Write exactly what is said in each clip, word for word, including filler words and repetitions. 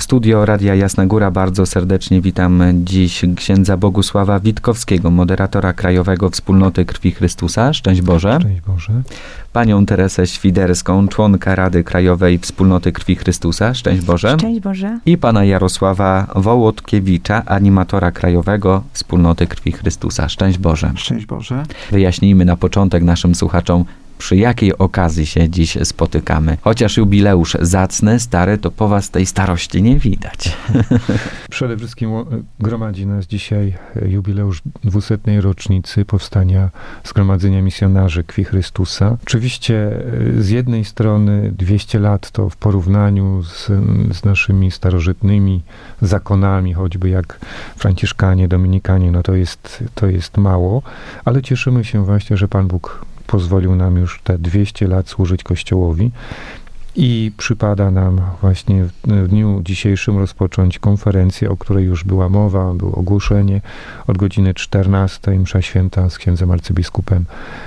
studio Radia Jasna Góra bardzo serdecznie witam dziś księdza Bogusława Witkowskiego, moderatora Krajowego Wspólnoty Krwi Chrystusa. Szczęść Boże. Szczęść Boże. Panią Teresę Świderską, członka Rady Krajowej Wspólnoty Krwi Chrystusa. Szczęść Boże. Szczęść Boże. I pana Jarosława Wołodkiewicza, animatora Krajowego Wspólnoty Krwi Chrystusa. Szczęść Boże. Szczęść Boże. Wyjaśnijmy na początek naszym słuchaczom, przy jakiej okazji się dziś spotykamy. Chociaż jubileusz zacny, stary, to po was tej starości nie widać. Przede wszystkim gromadzi nas dzisiaj jubileusz dwusetnej rocznicy powstania Zgromadzenia Misjonarzy Krwi Chrystusa. Oczywiście z jednej strony dwieście lat to w porównaniu z, z naszymi starożytnymi zakonami, choćby jak Franciszkanie, Dominikanie, no to jest, to jest mało, ale cieszymy się właśnie, że Pan Bóg pozwolił nam już te dwieście lat służyć Kościołowi i przypada nam właśnie w dniu dzisiejszym rozpocząć konferencję, o której już była mowa, było ogłoszenie od godziny czternastej, msza święta z księdzem arcybiskupem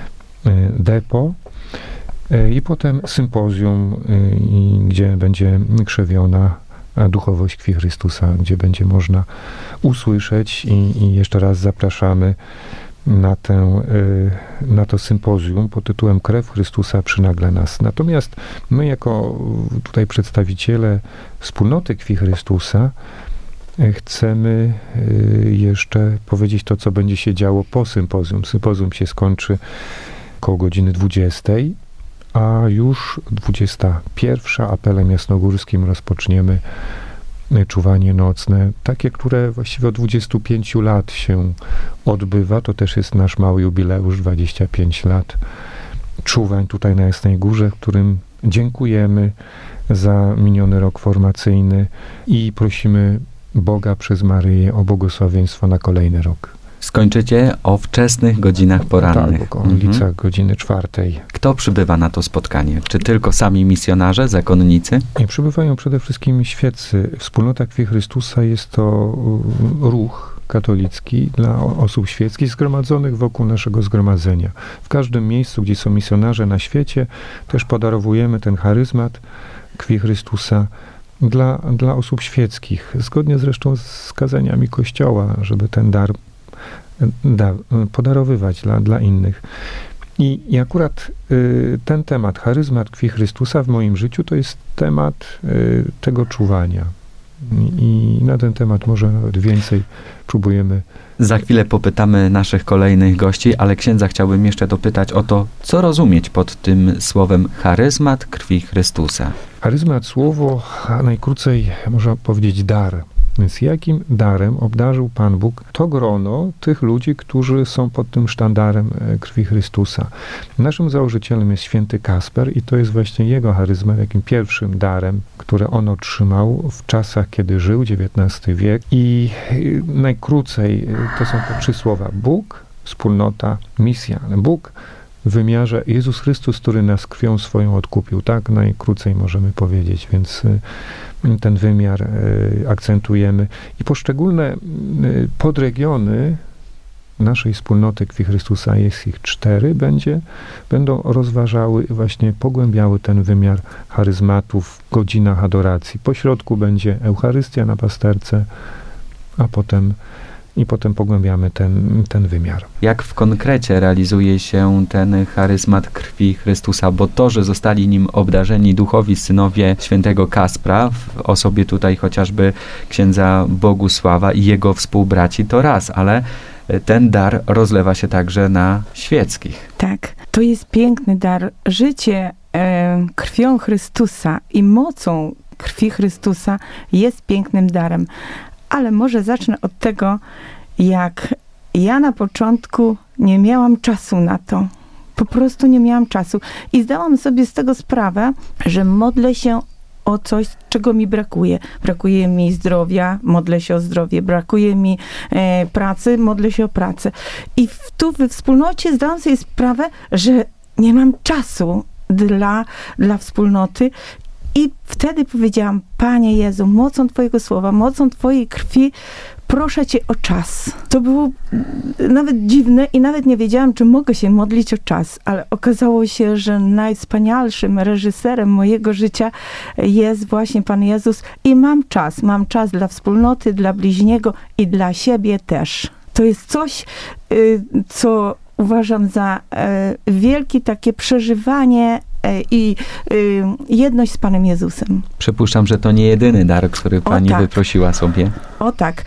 Depo i potem sympozjum, gdzie będzie krzewiona duchowość Krwi Chrystusa, gdzie będzie można usłyszeć i, i jeszcze raz zapraszamy na, tę, na to sympozjum pod tytułem Krew Chrystusa przynagle nas. Natomiast my jako tutaj przedstawiciele Wspólnoty Krwi Chrystusa chcemy jeszcze powiedzieć to, co będzie się działo po sympozjum. Sympozjum się skończy koło godziny dwudziestej, a już dwudziesta pierwsza apelem jasnogórskim rozpoczniemy czuwanie nocne, takie, które właściwie od dwudziestu pięciu lat się odbywa. To też jest nasz mały jubileusz, dwadzieścia pięć lat czuwań tutaj na Jasnej Górze, którym dziękujemy za miniony rok formacyjny i prosimy Boga przez Maryję o błogosławieństwo na kolejny rok. Skończycie o wczesnych godzinach porannych. Tak, około mhm. godziny czwartej. Kto przybywa na to spotkanie? Czy tylko sami misjonarze, zakonnicy? Nie, przybywają przede wszystkim świeccy. Wspólnota Krwi Chrystusa jest to ruch katolicki dla osób świeckich zgromadzonych wokół naszego zgromadzenia. W każdym miejscu, gdzie są misjonarze na świecie, też podarowujemy ten charyzmat Krwi Chrystusa dla, dla osób świeckich, zgodnie zresztą z kazaniami Kościoła, żeby ten dar Da, podarowywać dla, dla innych. I, i akurat y, ten temat, charyzmat Krwi Chrystusa w moim życiu, to jest temat y, tego czuwania. I, I na ten temat może nawet więcej próbujemy. Za chwilę popytamy naszych kolejnych gości, ale księdza chciałbym jeszcze dopytać o to, co rozumieć pod tym słowem charyzmat Krwi Chrystusa. Charyzmat, słowo, a najkrócej można powiedzieć dar. Więc jakim darem obdarzył Pan Bóg to grono tych ludzi, którzy są pod tym sztandarem Krwi Chrystusa? Naszym założycielem jest święty Kasper i to jest właśnie jego charyzmat, jakim pierwszym darem, które on otrzymał w czasach, kiedy żył, dziewiętnasty wiek. I najkrócej to są te trzy słowa: Bóg, wspólnota, misja. Bóg w wymiarze Jezus Chrystus, który nas krwią swoją odkupił. Tak najkrócej możemy powiedzieć, więc ten wymiar akcentujemy. I poszczególne podregiony naszej wspólnoty Krwi Chrystusa, jest ich cztery, będzie, będą rozważały, właśnie pogłębiały ten wymiar charyzmatu w godzinach adoracji. Po środku będzie Eucharystia na pasterce, a potem I potem pogłębiamy ten, ten wymiar. Jak w konkrecie realizuje się ten charyzmat Krwi Chrystusa? Bo to, że zostali nim obdarzeni duchowi synowie świętego Kaspra, w osobie tutaj chociażby księdza Bogusława i jego współbraci, to raz, ale ten dar rozlewa się także na świeckich. Tak, to jest piękny dar. Życie e, krwią Chrystusa i mocą Krwi Chrystusa jest pięknym darem. Ale może zacznę od tego, jak ja na początku nie miałam czasu na to. Po prostu nie miałam czasu. I zdałam sobie z tego sprawę, że modlę się o coś, czego mi brakuje. Brakuje mi zdrowia, modlę się o zdrowie. Brakuje mi e, pracy, modlę się o pracę. I w, tu we wspólnocie zdałam sobie sprawę, że nie mam czasu dla, dla wspólnoty. I wtedy powiedziałam: Panie Jezu, mocą Twojego słowa, mocą Twojej krwi, proszę cię o czas. To było nawet dziwne i nawet nie wiedziałam, czy mogę się modlić o czas, ale okazało się, że najwspanialszym reżyserem mojego życia jest właśnie Pan Jezus i mam czas. Mam czas dla wspólnoty, dla bliźniego i dla siebie też. To jest coś, co uważam za wielkie takie przeżywanie i jedność z Panem Jezusem. Przypuszczam, że to nie jedyny dar, który pani tak. wyprosiła sobie. O tak.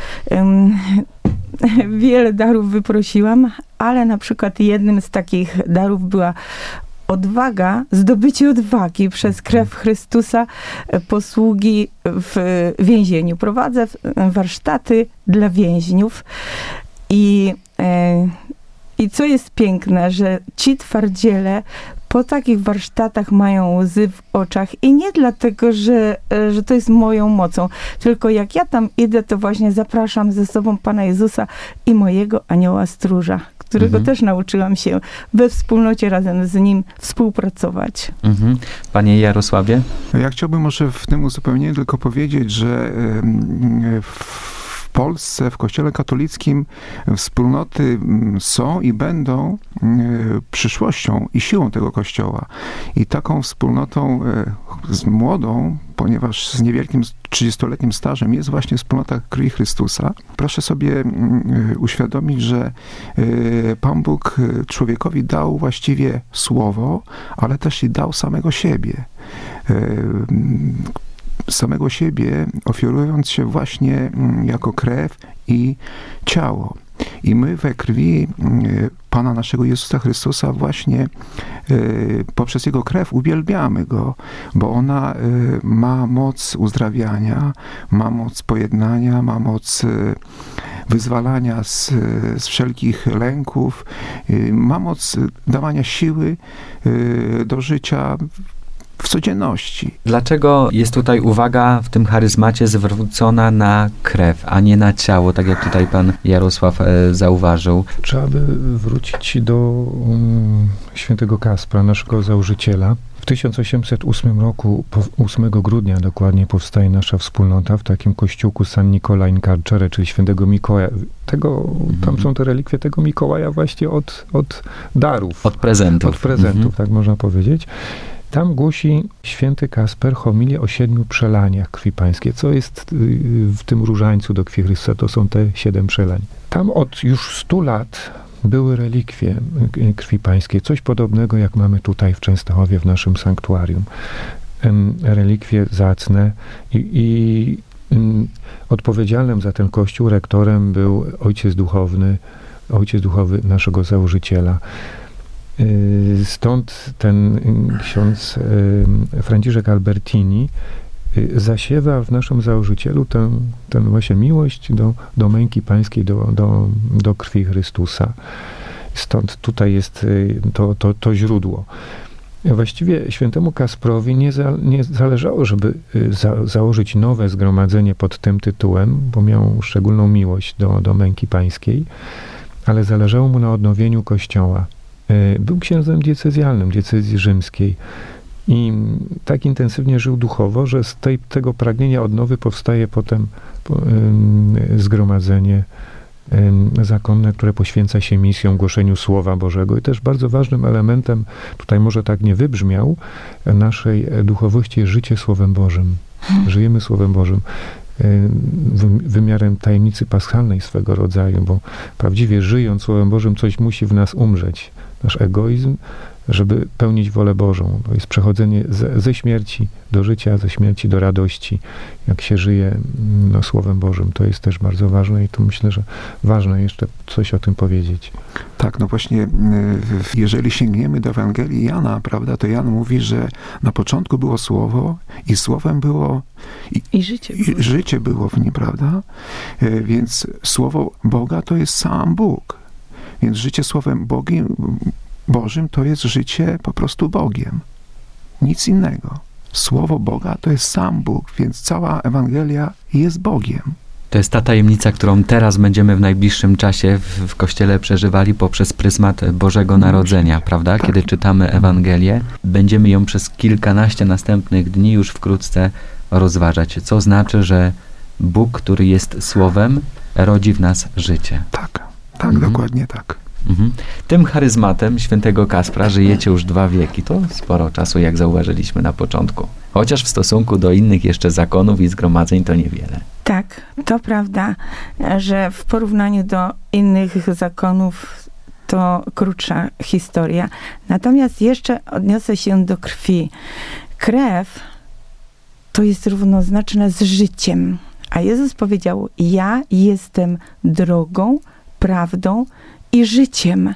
Wiele darów wyprosiłam, ale na przykład jednym z takich darów była odwaga, zdobycie odwagi przez krew Chrystusa, posługi w więzieniu. Prowadzę warsztaty dla więźniów i, i co jest piękne, że ci twardziele po takich warsztatach mają łzy w oczach i nie dlatego, że, że to jest moją mocą, tylko jak ja tam idę, to właśnie zapraszam ze sobą Pana Jezusa i mojego anioła stróża, którego mhm. też nauczyłam się we wspólnocie razem z nim współpracować. Mhm. Panie Jarosławie? Ja chciałbym może w tym uzupełnieniu tylko powiedzieć, że w W Polsce, w Kościele katolickim wspólnoty są i będą przyszłością i siłą tego Kościoła. I taką wspólnotą z młodą, ponieważ z niewielkim trzydziestoletnim stażem jest właśnie wspólnota krwi Chrystusa. Proszę sobie uświadomić, że Pan Bóg człowiekowi dał właściwie słowo, ale też i dał samego siebie. samego siebie, ofiarując się właśnie jako krew i ciało. I my we krwi Pana naszego Jezusa Chrystusa właśnie poprzez Jego krew uwielbiamy Go, bo ona ma moc uzdrawiania, ma moc pojednania, ma moc wyzwalania z, z wszelkich lęków, ma moc dawania siły do życia w codzienności. Dlaczego jest tutaj uwaga w tym charyzmacie zwrócona na krew, a nie na ciało, tak jak tutaj pan Jarosław e, zauważył? Trzeba by wrócić do um, świętego Kaspra, naszego założyciela. W tysiąc osiemset ósmym roku, ósmego grudnia dokładnie, powstaje nasza wspólnota w takim kościółku San Nicola in Carcere, czyli świętego Mikołaja. Tego, mhm. Tam są te relikwie tego Mikołaja właśnie od, od darów. Od prezentów. Od prezentów, mhm. tak można powiedzieć. Tam głosi święty Kasper homilię o siedmiu przelaniach krwi pańskiej. Co jest w tym różańcu do krwi Chrystusa? To są te siedem przelań. Tam od już stu lat były relikwie krwi pańskiej. Coś podobnego, jak mamy tutaj w Częstochowie, w naszym sanktuarium. Relikwie zacne i, i odpowiedzialnym za ten kościół rektorem był ojciec duchowny, ojciec duchowy naszego założyciela. Stąd ten ksiądz Franciszek Albertini zasiewa w naszym założycielu tę, tę właśnie miłość do, do męki pańskiej, do, do, do krwi Chrystusa. Stąd tutaj jest to, to, to źródło. Właściwie świętemu Kasprowi nie, za, nie zależało, żeby za, założyć nowe zgromadzenie pod tym tytułem, bo miał szczególną miłość do, do męki pańskiej, ale zależało mu na odnowieniu Kościoła. Był księdzem diecezjalnym, diecezji rzymskiej i tak intensywnie żył duchowo, że z tej, tego pragnienia odnowy powstaje potem zgromadzenie zakonne, które poświęca się misjom, głoszeniu Słowa Bożego. I też bardzo ważnym elementem, tutaj może tak nie wybrzmiał, naszej duchowości jest życie Słowem Bożym. Żyjemy Słowem Bożym. Wymiarem tajemnicy paschalnej swego rodzaju, bo prawdziwie żyjąc Słowem Bożym coś musi w nas umrzeć. Nasz egoizm, żeby pełnić wolę Bożą. To jest przechodzenie ze, ze śmierci do życia, ze śmierci do radości. Jak się żyje no, Słowem Bożym, to jest też bardzo ważne i tu myślę, że ważne jeszcze coś o tym powiedzieć. Tak, no właśnie, jeżeli sięgniemy do Ewangelii Jana, prawda, to Jan mówi, że na początku było Słowo i Słowem było i, I, życie, było. i życie było w nim, prawda? Więc Słowo Boga to jest sam Bóg. Więc życie Słowem Bogiem, Bożym to jest życie po prostu Bogiem. Nic innego. Słowo Boga to jest sam Bóg, więc cała Ewangelia jest Bogiem. To jest ta tajemnica, którą teraz będziemy w najbliższym czasie w, w Kościele przeżywali poprzez pryzmat Bożego Narodzenia, prawda? Tak. Kiedy czytamy Ewangelię, będziemy ją przez kilkanaście następnych dni już wkrótce rozważać. Co znaczy, że Bóg, który jest Słowem, rodzi w nas życie. Tak, tak, Mhm. dokładnie tak. Mhm. Tym charyzmatem świętego Kaspra żyjecie już dwa wieki. To sporo czasu, jak zauważyliśmy na początku. Chociaż w stosunku do innych jeszcze zakonów i zgromadzeń to niewiele. Tak, to prawda, że w porównaniu do innych zakonów to krótsza historia. Natomiast jeszcze odniosę się do krwi. Krew to jest równoznaczne z życiem. A Jezus powiedział, ja jestem drogą, prawdą i życiem.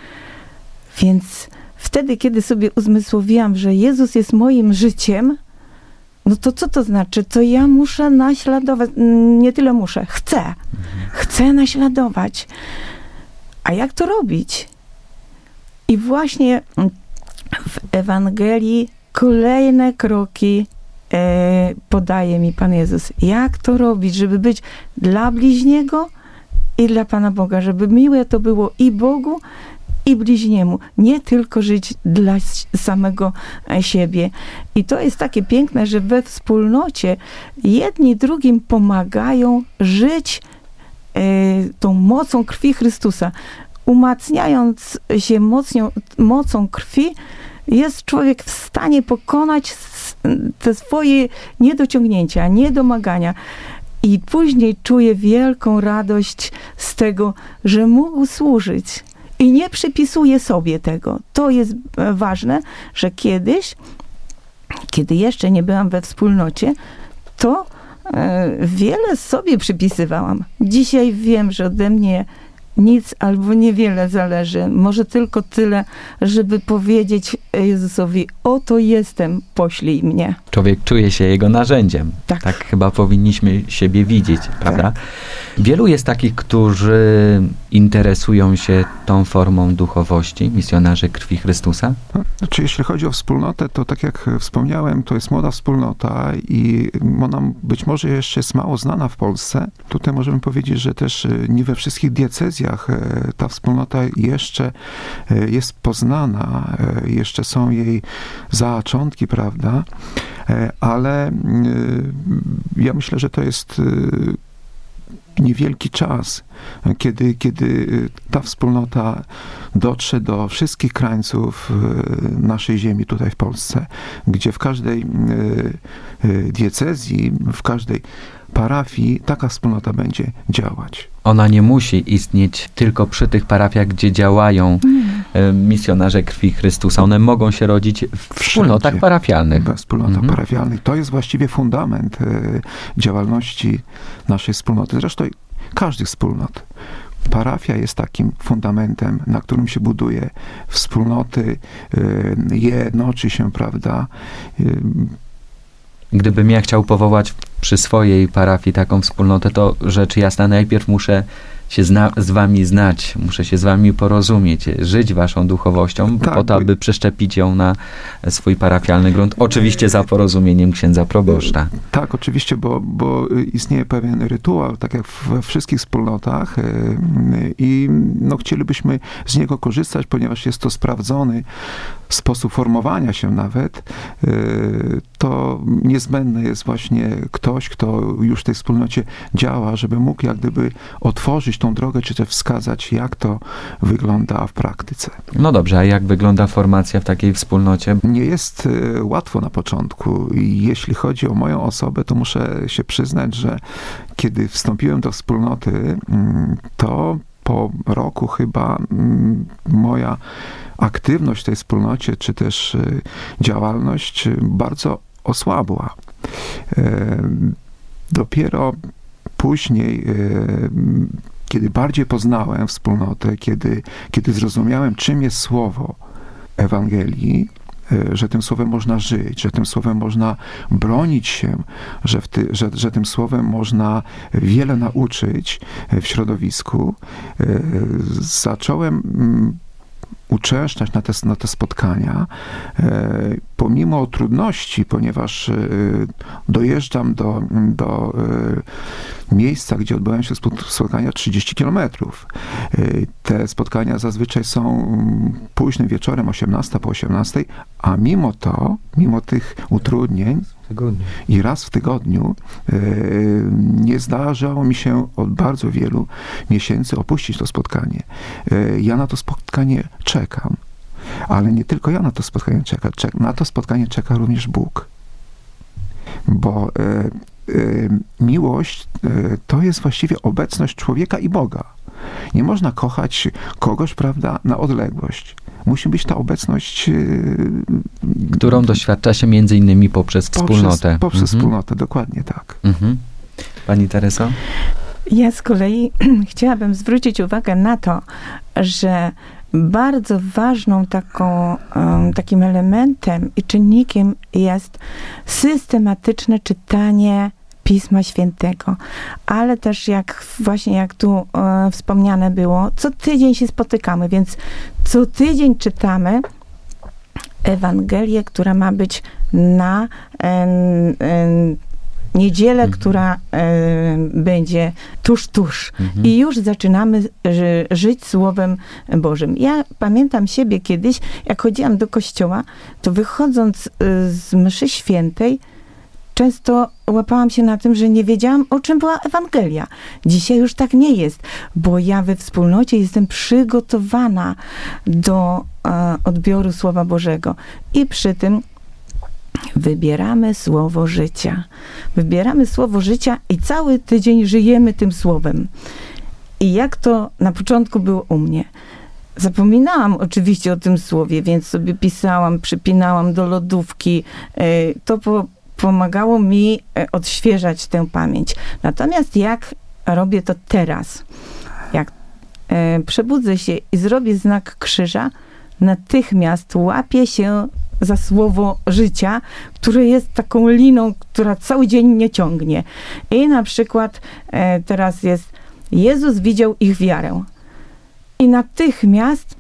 Więc wtedy, kiedy sobie uzmysłowiłam, że Jezus jest moim życiem, no to co to znaczy? To ja muszę naśladować, nie tyle muszę, chcę. Chcę naśladować. A jak to robić? I właśnie w Ewangelii kolejne kroki e, podaje mi Pan Jezus. Jak to robić, żeby być dla bliźniego i dla Pana Boga, żeby miłe to było i Bogu, i bliźniemu. Nie tylko żyć dla samego siebie. I to jest takie piękne, że we wspólnocie jedni drugim pomagają żyć e, tą mocą krwi Chrystusa. Umacniając się mocnią, mocą krwi, jest człowiek w stanie pokonać te swoje niedociągnięcia, niedomagania. I później czuje wielką radość z tego, że mógł służyć. I nie przypisuje sobie tego. To jest ważne, że kiedyś, kiedy jeszcze nie byłam we wspólnocie, to e, wiele sobie przypisywałam. Dzisiaj wiem, że ode mnie nic albo niewiele zależy. Może tylko tyle, żeby powiedzieć Jezusowi, oto jestem, poślij mnie. Człowiek czuje się jego narzędziem. Tak. Tak chyba powinniśmy siebie widzieć, prawda? Wielu jest takich, którzy interesują się tą formą duchowości, misjonarzy krwi Chrystusa. Znaczy, jeśli chodzi o wspólnotę, to tak jak wspomniałem, to jest młoda wspólnota i ona być może jeszcze jest mało znana w Polsce. Tutaj możemy powiedzieć, że też nie we wszystkich diecezjach ta wspólnota jeszcze jest poznana, jeszcze są jej zaczątki, prawda? Ale ja myślę, że to jest niewielki czas, kiedy, kiedy ta wspólnota dotrze do wszystkich krańców naszej ziemi tutaj w Polsce, gdzie w każdej diecezji, w każdej parafii taka wspólnota będzie działać. Ona nie musi istnieć tylko przy tych parafiach, gdzie działają mm. misjonarze krwi Chrystusa. One mogą się rodzić w wspólnotach Wszędzie. parafialnych. We wspólnotach Mhm. parafialnych. To jest właściwie fundament y, działalności naszej wspólnoty. Zresztą każdych wspólnot. Parafia jest takim fundamentem, na którym się buduje wspólnoty, y, jednoczy się, prawda? Y, Gdybym ja chciał powołać przy swojej parafii taką wspólnotę, to rzecz jasna, najpierw muszę się zna, z wami znać, muszę się z wami porozumieć, żyć waszą duchowością, Tak, po to, bo- aby przeszczepić ją na swój parafialny grunt. Oczywiście za porozumieniem księdza proboszcza. Tak, oczywiście, bo, bo istnieje pewien rytuał, tak jak we wszystkich wspólnotach y, i no, chcielibyśmy z niego korzystać, ponieważ jest to sprawdzony sposób formowania się nawet, y, to niezbędny jest właśnie ktoś, kto już w tej wspólnocie działa, żeby mógł jak gdyby otworzyć tą drogę, czy też wskazać, jak to wygląda w praktyce. No dobrze, a jak wygląda formacja w takiej wspólnocie? Nie jest y, łatwo na początku i jeśli chodzi o moją osobę, to muszę się przyznać, że kiedy wstąpiłem do wspólnoty, mm, to po roku chyba mm, moja aktywność w tej wspólnocie, czy też y, działalność y, bardzo osłabła. Y, dopiero później, y, kiedy bardziej poznałem wspólnotę, kiedy, kiedy zrozumiałem, czym jest słowo Ewangelii, że tym słowem można żyć, że tym słowem można bronić się, że, w ty, że, że tym słowem można wiele nauczyć w środowisku, zacząłem uczęszczać na te, na te spotkania, pomimo trudności, ponieważ dojeżdżam do, do miejsca, gdzie odbywają się spotkania trzydzieści kilometrów. Te spotkania zazwyczaj są późnym wieczorem, osiemnasta po osiemnastej, a mimo to, mimo tych utrudnień, Tygodniu. i raz w tygodniu, nie nie zdarzało mi się od bardzo wielu miesięcy opuścić to spotkanie. Ja na to spotkanie czekam. Ale nie tylko ja na to spotkanie czekam. Na to spotkanie czeka również Bóg. Bo e, e, miłość e, to jest właściwie obecność człowieka i Boga. Nie można kochać kogoś, prawda, na odległość. Musi być ta obecność... E, którą doświadcza się między innymi poprzez, poprzez wspólnotę. Poprzez mhm. wspólnotę, dokładnie tak. Mhm. Pani Tereso? Ja z kolei chciałabym zwrócić uwagę na to, że bardzo ważną taką, um, takim elementem i czynnikiem jest systematyczne czytanie Pisma Świętego. Ale też jak właśnie jak tu e, wspomniane było, co tydzień się spotykamy, więc co tydzień czytamy Ewangelię, która ma być na e, e, niedzielę, mhm. która e, będzie tuż, tuż. Mhm. I już zaczynamy ży, żyć Słowem Bożym. Ja pamiętam siebie kiedyś, jak chodziłam do kościoła, to wychodząc z mszy świętej, często łapałam się na tym, że nie wiedziałam, o czym była Ewangelia. Dzisiaj już tak nie jest, bo ja we wspólnocie jestem przygotowana do e, odbioru Słowa Bożego. I przy tym wybieramy słowo życia. Wybieramy słowo życia i cały tydzień żyjemy tym słowem. I jak to na początku było u mnie? Zapominałam oczywiście o tym słowie, więc sobie pisałam, przypinałam do lodówki. To po, pomagało mi odświeżać tę pamięć. Natomiast jak robię to teraz? Jak przebudzę się i zrobię znak krzyża, natychmiast łapię się za słowo życia, które jest taką liną, która cały dzień mnie ciągnie. I na przykład e, teraz jest Jezus widział ich wiarę. I natychmiast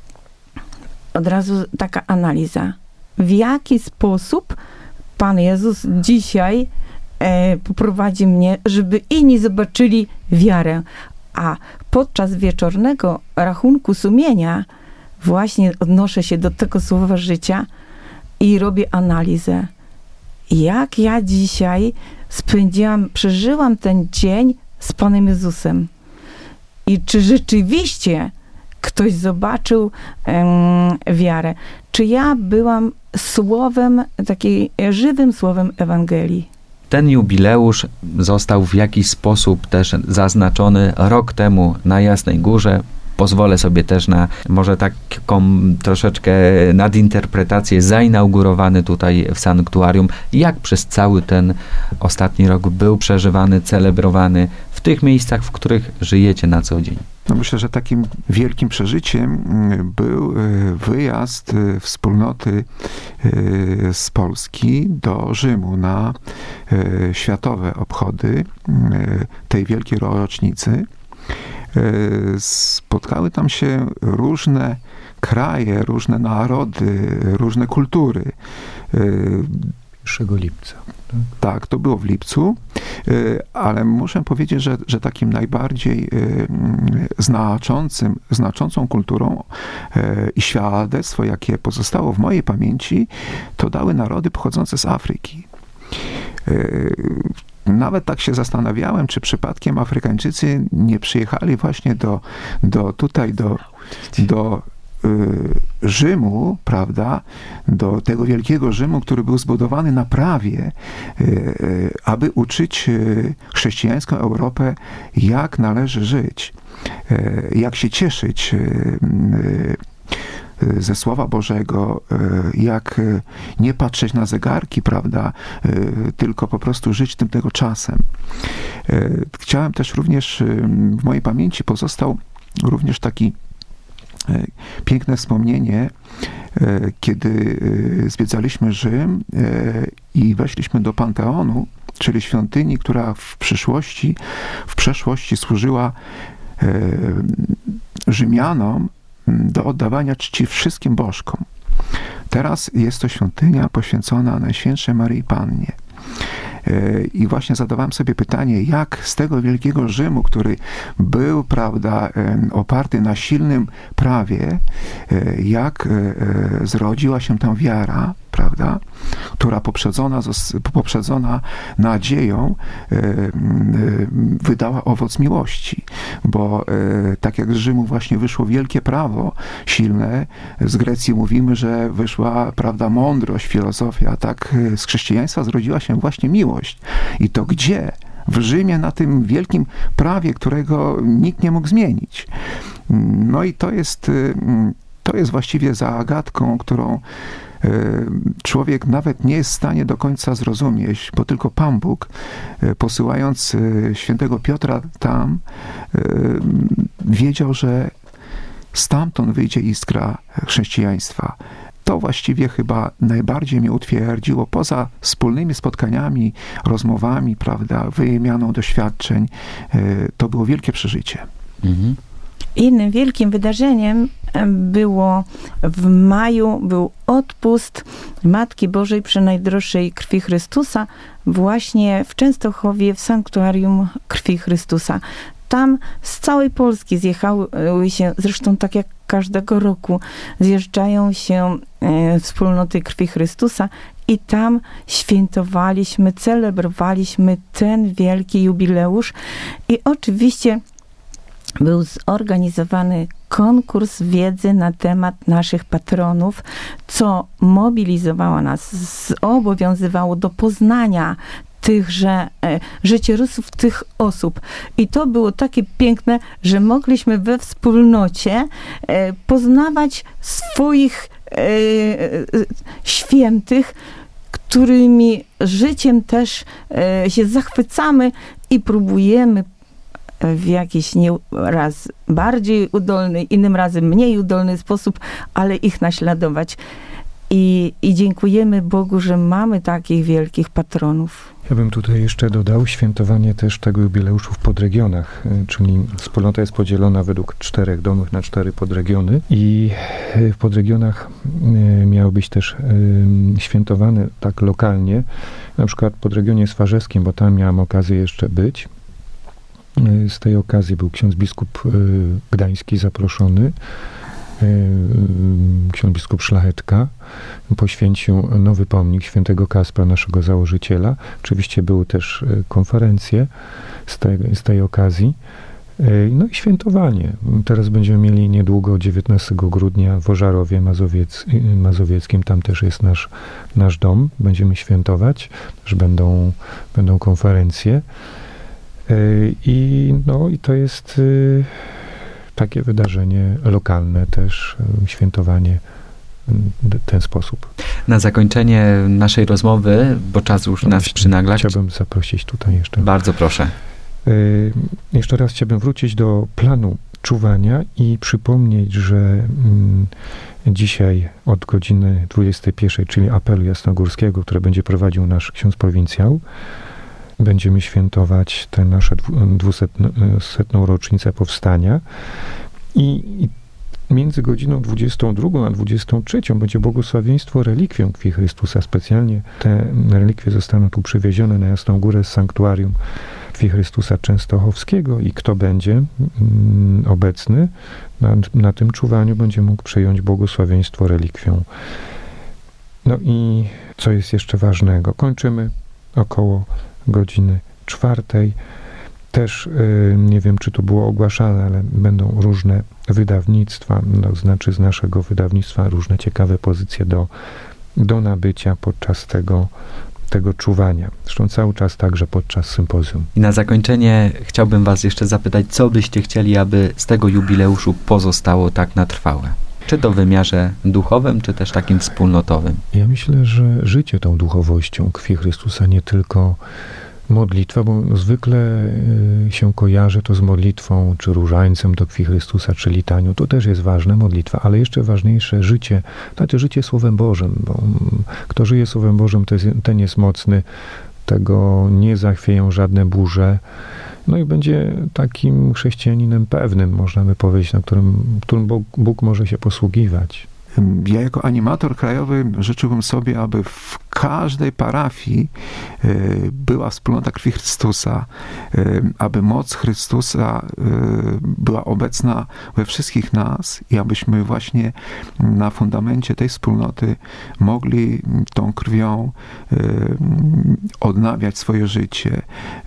od razu taka analiza. W jaki sposób Pan Jezus dzisiaj e, poprowadzi mnie, żeby inni zobaczyli wiarę. A podczas wieczornego rachunku sumienia właśnie odnoszę się do tego słowa życia i robię analizę. Jak ja dzisiaj spędziłam, przeżyłam ten dzień z Panem Jezusem. I czy rzeczywiście ktoś zobaczył um, wiarę? Czy ja byłam słowem, takim żywym słowem Ewangelii? Ten jubileusz został w jakiś sposób też zaznaczony rok temu na Jasnej Górze. Pozwolę sobie też na może taką troszeczkę nadinterpretację, zainaugurowany tutaj w sanktuarium. Jak przez cały ten ostatni rok był przeżywany, celebrowany w tych miejscach, w których żyjecie na co dzień? No myślę, że takim wielkim przeżyciem był wyjazd wspólnoty z Polski do Rzymu na światowe obchody tej wielkiej rocznicy. Spotkały tam się różne kraje, różne narody, różne kultury. pierwszego lipca. Tak? Tak, to było w lipcu, ale muszę powiedzieć, że, że takim najbardziej znaczącym, znaczącą kulturą i świadectwo, jakie pozostało w mojej pamięci, to dały narody pochodzące z Afryki. Nawet tak się zastanawiałem, czy przypadkiem Afrykańczycy nie przyjechali właśnie do, do tutaj, do, do y, Rzymu, prawda, do tego wielkiego Rzymu, który był zbudowany na prawie, y, y, aby uczyć y, chrześcijańską Europę, jak należy żyć, y, jak się cieszyć y, y, ze Słowa Bożego, jak nie patrzeć na zegarki, prawda, tylko po prostu żyć tym tego czasem. Chciałem też również, w mojej pamięci pozostał również taki piękne wspomnienie, kiedy zwiedzaliśmy Rzym i weszliśmy do Panteonu, czyli świątyni, która w przyszłości, w przeszłości służyła Rzymianom do oddawania czci wszystkim bożkom. Teraz jest to świątynia poświęcona Najświętszej Maryi Pannie. I właśnie zadawałem sobie pytanie, jak z tego wielkiego Rzymu, który był, prawda, oparty na silnym prawie, jak zrodziła się tam wiara, prawda, która poprzedzona, poprzedzona nadzieją wydała owoc miłości, bo tak jak z Rzymu właśnie wyszło wielkie prawo silne, z Grecji mówimy, że wyszła, prawda, mądrość, filozofia, tak z chrześcijaństwa zrodziła się właśnie miłość. I to gdzie? W Rzymie, na tym wielkim prawie, którego nikt nie mógł zmienić. No i to jest, to jest właściwie zagadką, którą człowiek nawet nie jest w stanie do końca zrozumieć, bo tylko Pan Bóg, posyłając świętego Piotra tam, wiedział, że stamtąd wyjdzie iskra chrześcijaństwa. To właściwie chyba najbardziej mnie utwierdziło, poza wspólnymi spotkaniami, rozmowami, prawda, wymianą doświadczeń. To było wielkie przeżycie. Mhm. Innym wielkim wydarzeniem było w maju, był odpust Matki Bożej Przenajdroższej Krwi Chrystusa właśnie w Częstochowie, w Sanktuarium Krwi Chrystusa. Tam z całej Polski zjechały się, zresztą tak jak każdego roku, zjeżdżają się e, wspólnoty Krwi Chrystusa i tam świętowaliśmy, celebrowaliśmy ten wielki jubileusz i oczywiście był zorganizowany konkurs wiedzy na temat naszych patronów, co mobilizowało nas, zobowiązywało do poznania tychże e, życiorysów tych osób. I to było takie piękne, że mogliśmy we wspólnocie e, poznawać swoich e, e, świętych, którymi życiem też e, się zachwycamy i próbujemy w jakiś nie, raz bardziej udolny, innym razem mniej udolny sposób, ale ich naśladować. I, I dziękujemy Bogu, że mamy takich wielkich patronów. Ja bym tutaj jeszcze dodał świętowanie też tego jubileuszu w podregionach, czyli wspólnota jest podzielona według czterech domów na cztery podregiony i w podregionach miały być też świętowane tak lokalnie, na przykład w podregionie swarzewskim, bo tam miałem okazję jeszcze być. Z tej okazji był ksiądz biskup gdański zaproszony, ksiądz biskup Szlachetka poświęcił nowy pomnik świętego Kaspra, naszego założyciela. Oczywiście były też konferencje z tej, z tej okazji. No i świętowanie. Teraz będziemy mieli niedługo dziewiętnastego grudnia w Ożarowie Mazowiec, Mazowieckim. Tam też jest nasz, nasz dom. Będziemy świętować. Też będą, będą konferencje. I, no, i to jest takie wydarzenie lokalne też, świętowanie w ten sposób. Na zakończenie naszej rozmowy, bo czas już no nas przynagla. Chciałbym zaprosić tutaj jeszcze. Bardzo proszę. Y, jeszcze raz chciałbym wrócić do planu czuwania i przypomnieć, że mm, dzisiaj od godziny dwudziestej pierwszej, czyli apelu jasnogórskiego, który będzie prowadził nasz ksiądz prowincjał, będziemy świętować tę naszą dwusetną rocznicę powstania i, i między godziną dwudziestą drugą a dwudziestą trzecią będzie błogosławieństwo relikwią Krwi Chrystusa. Specjalnie te relikwie zostaną tu przywiezione na Jasną Górę z sanktuarium Krwi Chrystusa Częstochowskiego i kto będzie mm, obecny na, na tym czuwaniu, będzie mógł przyjąć błogosławieństwo relikwią. No i co jest jeszcze ważnego? Kończymy około godziny czwartej. Też y, nie wiem, czy to było ogłaszane, ale będą różne wydawnictwa, no, znaczy z naszego wydawnictwa różne ciekawe pozycje do, do nabycia podczas tego, tego czuwania. Zresztą cały czas także podczas sympozjum. I na zakończenie chciałbym was jeszcze zapytać, co byście chcieli, aby z tego jubileuszu pozostało tak na trwałe? Czy to w wymiarze duchowym, czy też takim wspólnotowym? Ja myślę, że życie tą duchowością Krwi Chrystusa, nie tylko modlitwa, bo zwykle y, się kojarzy to z modlitwą, czy różańcem do Krwi Chrystusa, czy litanią. To też jest ważne, modlitwa, ale jeszcze ważniejsze życie, znaczy życie Słowem Bożym, bo mm, kto żyje Słowem Bożym, to jest, ten jest mocny, tego nie zachwieją żadne burze, no i będzie takim chrześcijaninem pewnym, można by powiedzieć, na którym, którym Bóg, Bóg może się posługiwać. Ja jako animator krajowy życzyłbym sobie, aby w każdej parafii była wspólnota krwi Chrystusa, aby moc Chrystusa była obecna we wszystkich nas i abyśmy właśnie na fundamencie tej wspólnoty mogli tą krwią odnawiać swoje życie,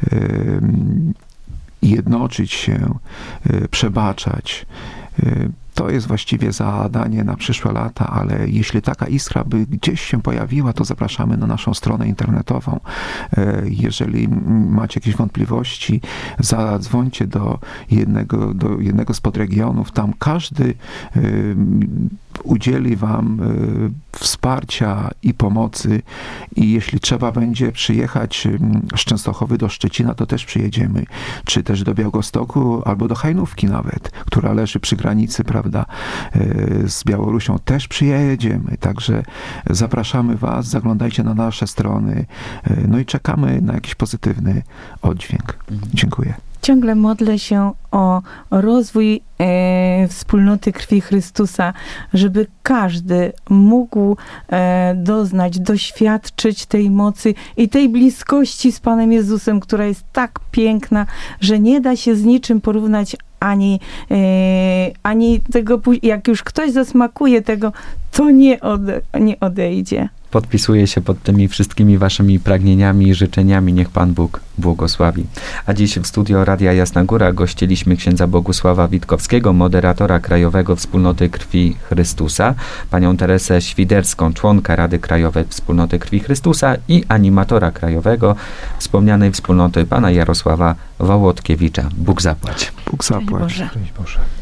jednoczyć się, przebaczać. To jest właściwie zadanie na przyszłe lata, ale jeśli taka iskra by gdzieś się pojawiła, to zapraszamy na naszą stronę internetową. Jeżeli macie jakieś wątpliwości, zadzwońcie do jednego, do jednego z podregionów. Tam każdy udzieli wam wsparcia i pomocy i jeśli trzeba będzie przyjechać z Częstochowy do Szczecina, to też przyjedziemy, czy też do Białegostoku albo do Hajnówki nawet, która leży przy granicy, prawda, z Białorusią, też przyjedziemy, także zapraszamy was, zaglądajcie na nasze strony, no i czekamy na jakiś pozytywny oddźwięk. Dziękuję. Ciągle modlę się o rozwój e, wspólnoty krwi Chrystusa, żeby każdy mógł e, doznać, doświadczyć tej mocy i tej bliskości z Panem Jezusem, która jest tak piękna, że nie da się z niczym porównać ani, e, ani tego, jak już ktoś zasmakuje tego, to nie, ode, nie odejdzie. Podpisuję się pod tymi wszystkimi waszymi pragnieniami i życzeniami. Niech Pan Bóg błogosławi. A dziś w studio Radia Jasna Góra gościliśmy księdza Bogusława Witkowskiego, moderatora Krajowego Wspólnoty Krwi Chrystusa, panią Teresę Świderską, członka Rady Krajowej Wspólnoty Krwi Chrystusa i animatora krajowego wspomnianej wspólnoty pana Jarosława Wałodkiewicza. Bóg zapłać. Bóg zapłać. Boże. Cześć Boże.